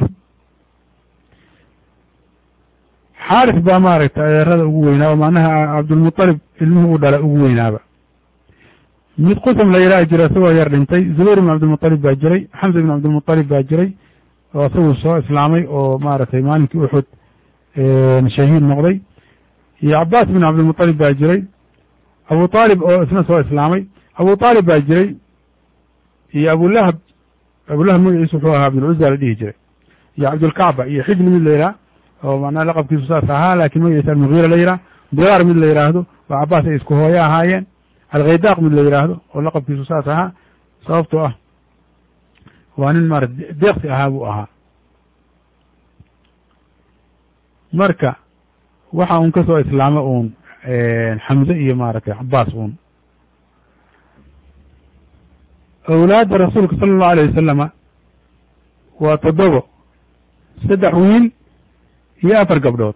[SPEAKER 3] xaaris baa maaragtay adeerada ugu weynaa oo macnaha cabdulmuطalib ilmuhu u dhala ugu weynaaba. mid qusam la yidhaha jira isagoo yar dhintay. zubayr ibn cabdilmuطalib baa jiray, xamza ibn cabdilmuطalib baa jiray oo isagu soo islaamay oo maaragtay maalinkii uxud shahiid noqday. iyo cabaas ibn cabdilmuطalib baa jiray. abu aalib oo isna soo islaamay. abu aalib baa jiray iyo abulahab magaciisu wuxuu ahaa abdulcuza la dhihi jiray. iyo cabdulkacba iyo xibni mid la yidhaha oo macnaha laqabkiisu saas ahaa laakiin magaciisa almugiira la yidhaha. diraar mid la yidhaahdo oo cabaas ay isku hooyo ahaayeen. alkhaydaaq mid la yidhaahdo oo laqabkiisu saas ahaa sababtoo ah waa nin maarata deeqsi ahaa buu ahaa. marka waxa un ka soo islaama uun xamze iyo maaragtay cabaas uun. awlaadda rasuulka sala allahu alayh wasalama waa 7 3 wiil iyo 4 gabdhood.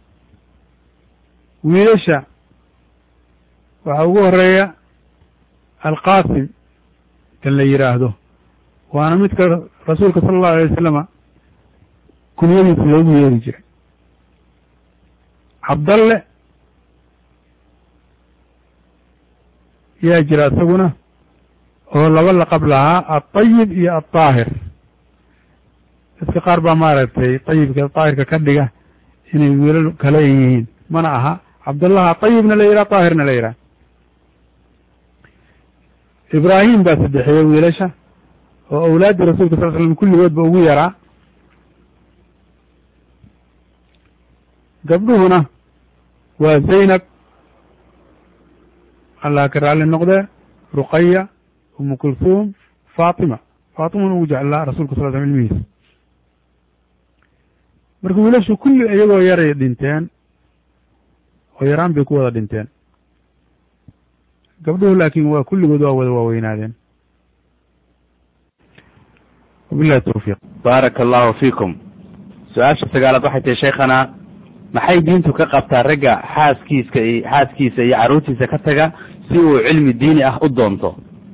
[SPEAKER 3] wiilasha waxaa ugu horeeya alqaasim kan la yidhaahdo waana midka rasuulka sala allahu alayh wasalama kunyadiisa loogu yeeri jiray. cabdalle yaa jira isaguna oo 2 laqab lahaa aطayib iyo aلطaahir. dadka qaar baa maaragtay طayibka طaahirka ka dhiga inay wiilal kale yihiin mana aha. cabdallaha طayibna la yidhaha طaahirna la yidhaha. ibraahim baa saddexeeye wiilasha oo awlaaddii rasulka sal slam kulligoodba ugu yaraa. gabdhuhuna waa zaynab allah ka raalli noqdee, ruqaya, umu kulthum, faatima. faatimana ugu jeclaa rasulka sal slam ilmihiisa. marka wiilashu kulli iyagoo yaray dhinteen oo yaraan bay ku wada dhinteen. gabdhuhu laakiin waa kulligood waa wada waaweynaadeen. wabillahi tawfiiq.
[SPEAKER 2] baaraka allahu fiikum. su-aasha 9aad waxay tahay sheikhana maxay diintu ka qabtaa ragga xaaskiisa iyo carruurtiisa ka taga si uu cilmi diini ah u doonto?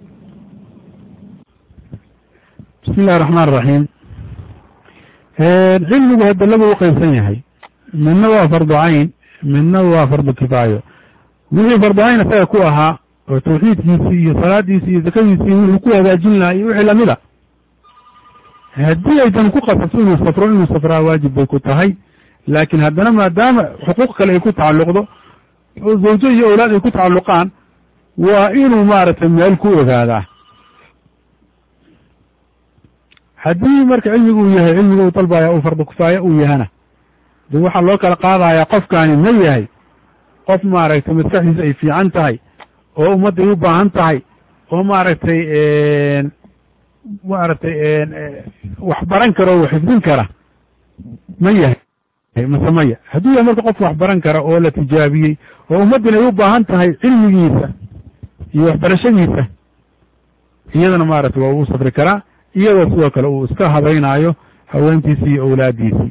[SPEAKER 3] bismi illahi raxmaan raxiim. cilmigu hadda laba u qaybsan yahay. midna waa fardu cayn, midna waa fardu kifaayo. wixii fardu cayn isaga ku ahaa oo tawxiidkiisii iyo salaadiisii iyo zakadiisii wuxuu ku hagaajin lahaa iyo wixii lamid a haddii aydan ku qasabto inuu safraa waajib bay ku tahay. laakiin haddana maadaama xuquuq kale ay ku tacalluqdo oo zawjo iyo awlaad ay ku tacalluqaan waa inuu maaragtay meel ku ogaadaa. haddii marka cilmigu uu yahay cilmiga uu dalbaya uu fardu kifaaya uu yahana de waxaa loo kala qaadayaa qofkaani ma yahay qof maaragtay maskaxdiisa ay fiican tahay oo ummadday u baahan tahay oo maaragtay wax baran kara oo xifdin kara ma yahay mase maya. hadduu yahay marka qof wax baran kara oo la tijaabiyey oo ummaddin ay u baahan tahay cilmigiisa iyo waxbarashadiisa iyadana maaragtay waa uu safri karaa iyadoo sidoo kale uu iska habaynaayo haweentiisii iyo awlaaddiisii.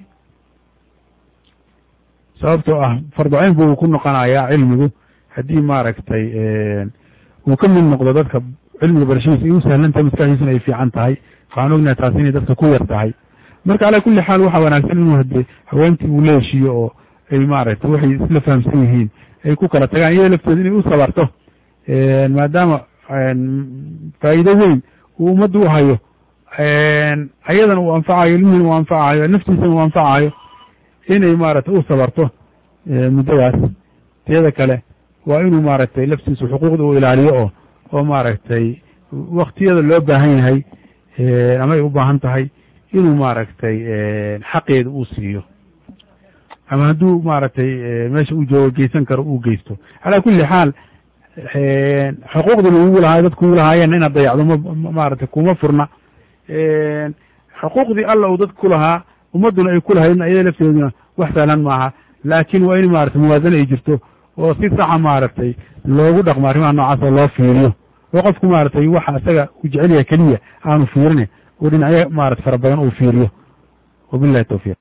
[SPEAKER 3] sababtoo ah fardu cayn buu ku noqonayaa cilmigu haddii maaragtay uu ka mid noqdo dadka cilmiga barashadiisa ay u sahlantahay maskaxdiisuna ay fiican tahay. waxaan ognahay taasi inay dadka ku yar tahay. marka calaa kulli xaal waxaa wanaagsan inuu hadde haweentii uu la heshiiyo oo ay maaragtay waxay isla fahamsan yihiin ay ku kala tagaan iyada lafteeda inay u sabarto maadaama faa'iido weyn uu ummadda u hayo ayadana uu anfacayo ilmihiina uu anfacayo naftiisana uu anfacayo inay maaragtay u sabarto muddadaas. teeda kale waa inuu maaragtay laftiisu xuquuqda uu ilaaliyo oo maaragtay waktiyada loo baahan yahay ama ay u baahan tahay inuu maaragtay xaqeeda uu siiyo ama hadduu maaragtay meesha uu joogo geysan karo uu geysto calaa kulli xaal xuquuqdii ugu lahaay dadku ugu lahaayeen inaad dayacdo maaragtay kuma furna xuquuqdii alla uu dadka ku lahaa ummadduna ay ku lahaydna iyada lafteeduna wax sahlan maaha laakiin waa in maaragtay muwaasana ay jirto oo si saxa maaragtay loogu dhaqmo arrimaha noocaas oo loo fiiriyo oo qofku maaragtay waxa isaga uu jecel yahay keliya aanu fiirine oo dhinacyo maaragtay fara badan uu fiiriyo wabillahi tawfiiq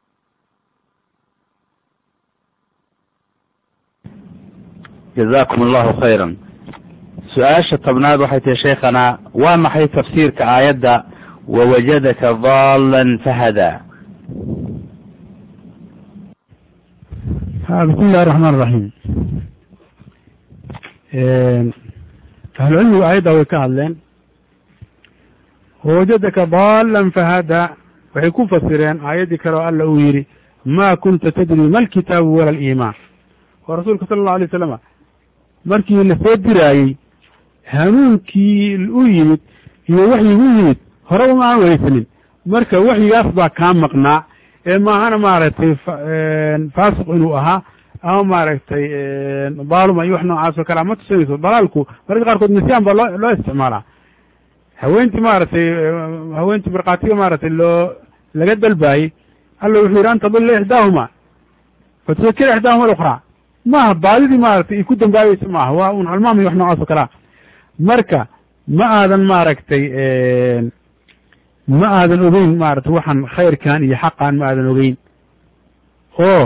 [SPEAKER 2] jazakum allahu khayran su-aasha tobnaad waxay tahi sheekhana waa maxay tafsiirka aayadda wawajadaka daalan fahadaa
[SPEAKER 3] bismi illahi raxmaan raxiim ahlucilmigu aayadda way ka hadleen wawajadaka daalan fahadaa waxay ku fasireen aayaddii kale oo alla uu yidhi ma kunta tadri ma alkitaabu wala aliimaan oo rasuulka sala allahu alay wasalama markii la soo diraayey hanuunkii u yimid iyo waxyigu yimid horeba ma aan wehaysanin marka waxyigaas baa kaa maqnaa ee maahana maaragtay faasiq inuu ahaa ama maaragtay daaluma iyo wax noocaas oo kalea ma tusinayso dalaalku mararka qaarkood nisyaan baa loo isticmaalaa haweentii maaragtay haweentii markhaatiga maaragtay laga dalbaayey alla wuxuu yidhi an tadilla ixdaahuma fatudakira ixdaahuma alukhraa maaha baadidii maaragtay i ku dambaabaysa maaha waa un halmaam iyo wax noocaas oo kalea marka ma aadan maaragtay ma aadan ogeyn maaragtay waxaan khayrkan iyo xaqan ma aadan ogeyn oo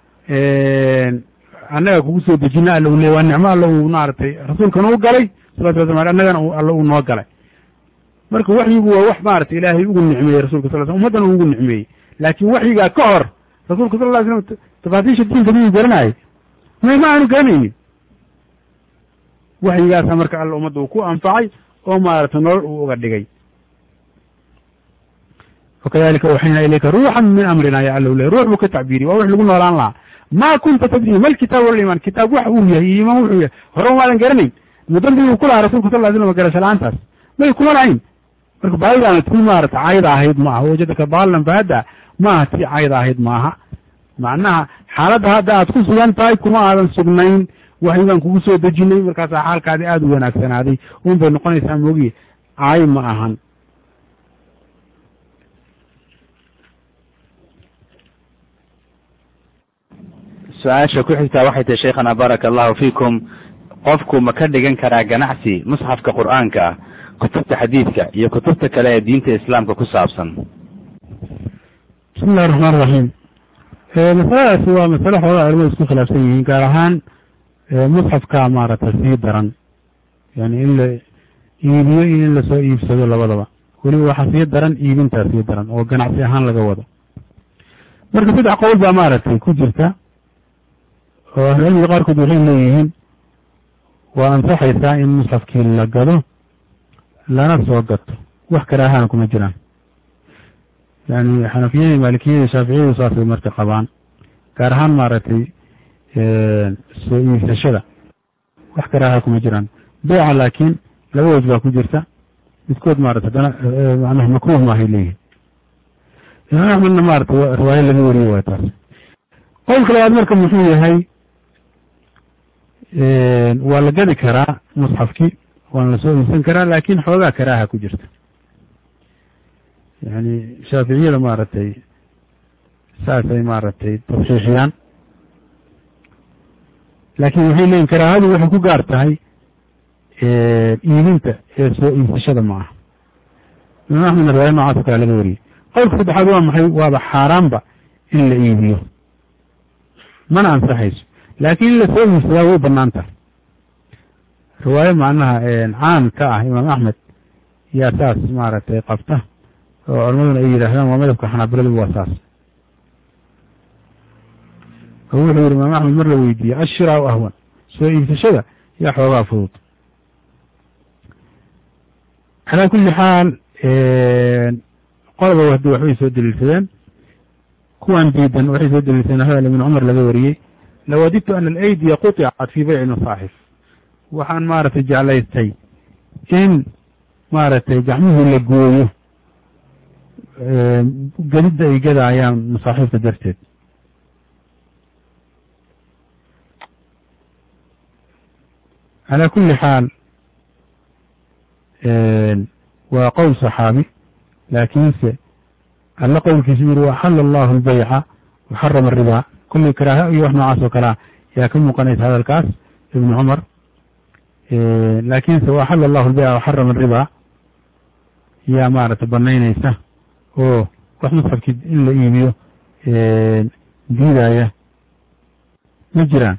[SPEAKER 3] annaga kugu soo dejina alla u ley waa nicmo alla uu maaragtay rasuulkana u galay salawatu lla slam aley annagana alla uu noo galay marka waxyigu waa wax maaragtay ilaahay ugu nicmeeyey rasulka sal slam ummaddana ugu nicmeeyey laakiin waxyigaa ka hor rasuulka sal lla ly slam tafaatiisha diinka miyuu garanayay ma aanu garanaynin waxyigaasa marka alla ummadda uu ku anfacay oo maaragtay nolol uu uga dhigay wakadalika awxaynaa ilayka ruuxan min amrina ya alla u ley ruux buu ka tacbiiriyey waa wax lagu noolaan lahaa ma kunta tadri ma alkitaab wala iimaan kitaab wax uu yahay iyo iimaan wuxuu yahay horeba maadan garanayn mudambiguu ku lahaa rasulka sal ly slam garasho la-aantaas may kuma lahayn marka baadidaana tii maarata cayda ahayd ma aha wajadaka daalan fahadaa ma aha tii cayda ahayd maaha macnaha xaaladda hadda aad ku sugan tahay kuma aadan sugnayn waxyi baan kugu soo dejinay markaasaa xaalkaadi aada u wanaagsanaaday un bay noqonaysaa moogiye cay ma ahan
[SPEAKER 2] su-aasha ku xigtaa waxay tahi sheikhana baaraka allahu fiikum qofku ma ka dhigan karaa ganacsi musxafka qur'aanka ah kutubta xadiidka iyo kutubta kale ee diinta islaamka ku saabsan
[SPEAKER 3] bismi illahi raxmaan raxiim masaladaasi waa masale xoogaa culimadu isku khilaafsan yihiin gaar ahaan musxafka maaragtay sii daran yani in la iibiyo iyo in lasoo iibsado labadaba weliba waxaa sii daran iibintaa sii daran oo ganacsi ahaan laga wado marka saddex qowl baa maaragtay ku jirta oo ahlucilmiga qaarkood waxay leeyihiin waa ansaxaysaa in musxafkii la gado lana soo gato wax karaahaana kuma jiraan yani xanafiyadii maalikiyadii shaaficiyadu saasay marka qabaan gaar ahaan maaragtay soo iibsashada wax karaaha kuma jiraan beeca laakiin laba wej baa ku jirta midkood maarata haddana macnaha makruuh maahay leeyihin imaam axmedna maarata riwaayo laga wariyey waa taas qowlka labaad marka muxuu yahay waa la gadi karaa musxafkii waana la soo iibsan karaa laakin xoogaa karaaha ku jirta yani shaaficiyada maaragtay saasay maaragtay tasxiixiyaan laakin waxay leeyihin karaahadu waxay ku gaar tahay iibinta ee soo iibsashada ma aha imaam axmedna riwaaya noocaas o kale laga wariyey qowlka saddexaad waa maxay waaba xaaraanba in la iibiyo mana ansaxayso laakin in la soo iibsadaa way banaan tahay riwaayo macnaha caan ka ah imaam axmed yaa saas maaragtay qabta oo culimaduna ay yidhaahdaan waa madhabka xanaabiladu waa saas oo wuxuu yihi imaam axmed mar la weydiiyey ashiraau ahwan soo iibsashada yaa xoogaa fudud calaa kulli xaal qolaba hadi waxbay soo daliilsadeen kuwan diidan waxay soo daliilsadeen hadal ibn cumar laga wariyey lawadidtu ana alaydiya quطicat fii bayci masaaxif waxaan maaragtay jeclaystay in maaragtay gacmihii la gooyo gelidda ay gadaayaan masaaxiifta darteed. calaa kulli xaal waa qowl saxaabi, laakiinse alla qowlkiisa yuri waxala allahu albayca waxarama aribaa. kullii karaaha iyo wax noocaas oo kalea yaa ka muuqanaysa hadalkaas ibnu cumar, laakiinse waxala allahu albayca waxarama aribaa yaa maaragtay banaynaysa oo wax musxafkii in la iibiyo diidaya ma jiraan.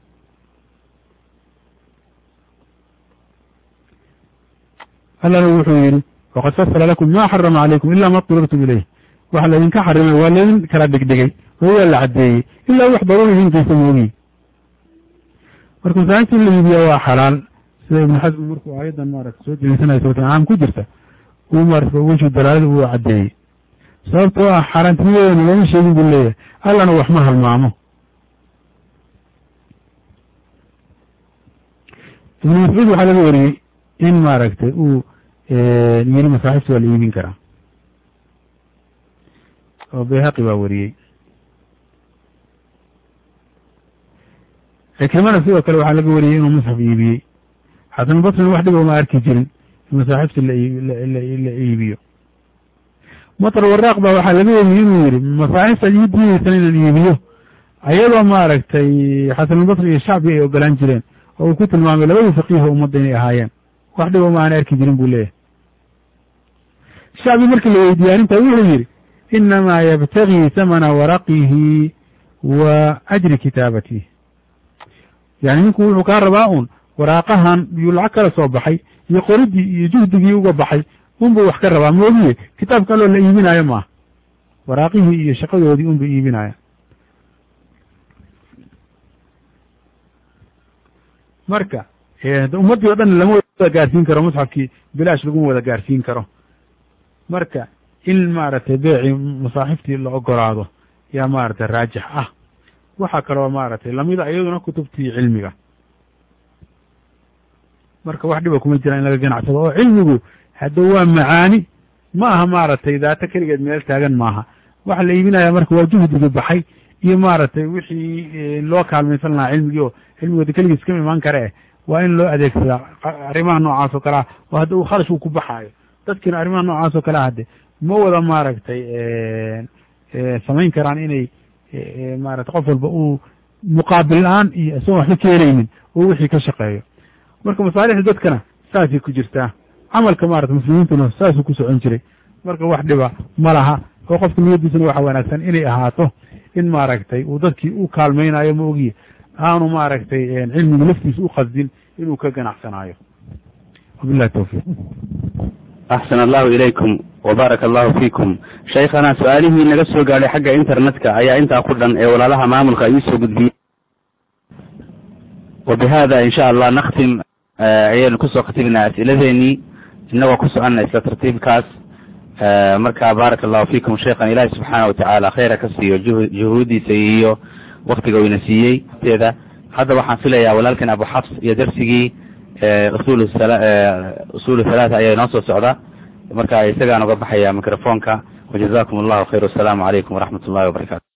[SPEAKER 3] allana wuxuu yidhi waqad fasala lakum ma xarama calaykum ila ma اطurirtum ilayh. waxa laydinka xarimay waa laydin kala dhegdhegay oo waa la caddeeyey ilaa wax daruuri idinkiisa moogiye. marka masaaxifta in la iibiya waa xalaal, sida ibnu xasm markuu aayaddan maaragta soo deliisanayo suurat ancaam ku jirta uu maarata wejhu dalaalada uu caddeeyey. sababtoo ah xaaraantinimadeena lama sheegin buu leeyahay, allana wax ma halmaamo. ibnu mascuud waxaa laga wariyey in maaragtay uu yiri masaaxifta waa la iibin karaa, oo bayhaqi baa wariyey. cikrimana sidoo kale waxaa laga wariyey inuu musxaf iibiyey. xasanulbasrina wax dhiba uma arki jirin in masaaxifta la iibiyo. matar waraaq baa waxaa laga wariyey inuu yidhi masaaxifta ii diidaysan inaan iibiyo, ayadoo maaragtay xasanulbasri iyo shacbi ay ogolaan jireen, oo uu ku tilmaamay labadii faqiiha ummadda inay ahaayeen. wax dhiba uma aan arki jirin buu leeyahay. shacbi markii la weydiiyey arrintaa wuxuu yidhi inamaa yabtagii samana waraqihi wa ajri kitaabatihi. yani ninku wuxuu kaa rabaa un waraaqahan yuu lacag kala soo baxay iyo qoridii iyo juhdigii uga baxay unbuu wax ka rabaa moogiye kitaabka alloo la iibinaayo maaha. waraaqihii iyo shaqadoodii unba iibinaya. marka ummaddii o dhan lama wada gaarsiin karo, musxafkii bilaash laguma wada gaarsiin karo. marka in maaragtay beecii masaaxiftii la ogolaado yaa maaragtay raajix ah. waxaa kaloo maaragtay lamida iyaduna kutubtii cilmiga. marka wax dhiba kuma jira in laga ganacsado, oo cilmigu hadda waa macaani ma aha maaragtay daata keligeed meel taagan maaha. waxa la iibinaya marka waa juhdigii baxay iyo maaragtay wixii loo kaalmaysan lahaa cilmigii, oo cilmigooda keligiis kama imaan kare waa in loo adeegsadaa arrimaha noocaas oo kale ah, oo hadda uu kharash uu ku baxaayo. dadkiina arrimaha noocaas oo kale ah hadde ma wada maaragtay samayn karaan inay maaragtay qof walba uu muqaabil la-aan iyo isagoon waxba ka helaynin oo wixii ka shaqeeyo. marka masaalixda dadkana saasay ku jirtaa, camalka maarata muslimiintuna saasuu ku socon jiray. marka wax dhiba ma laha, oo qofka niyadiisuna waxa wanaagsan inay ahaato in maaragtay uu dadkii u kaalmaynayo ma ogiye aanu maaragtay cilmigu laftiisa u qasdin inuu ka ganacsanaayo. wabillahi tawfiiq.
[SPEAKER 2] axsan allahu ilaykum wbaaraka allahu fiikum. shaykhana su-aalihii naga soo gaadhay xagga internetka ayaa intaa ku dhan ee walaalaha maamulka ay soo gudbiyey. wabihada insha allah nakhtim ayaynu kusoo khatibnaa as'iladeenii inagoo ku soconna isla tartiibkaas. marka baaraka allahu fiikum sheekhan ilaahi subxaana watacaala khayra ka siiyo juhuuddiisa iyo waktiga uu ina siiyey teeda. hadda waxaan filayaa walaalkan abu xafs iyo darsigii usul halaata ayaa inoo soo socda. marka isagaan uga baxaya microfonka. wajazakum allahu khayr. wasalaamu calaykum waraxmat ullahi wabarakatu.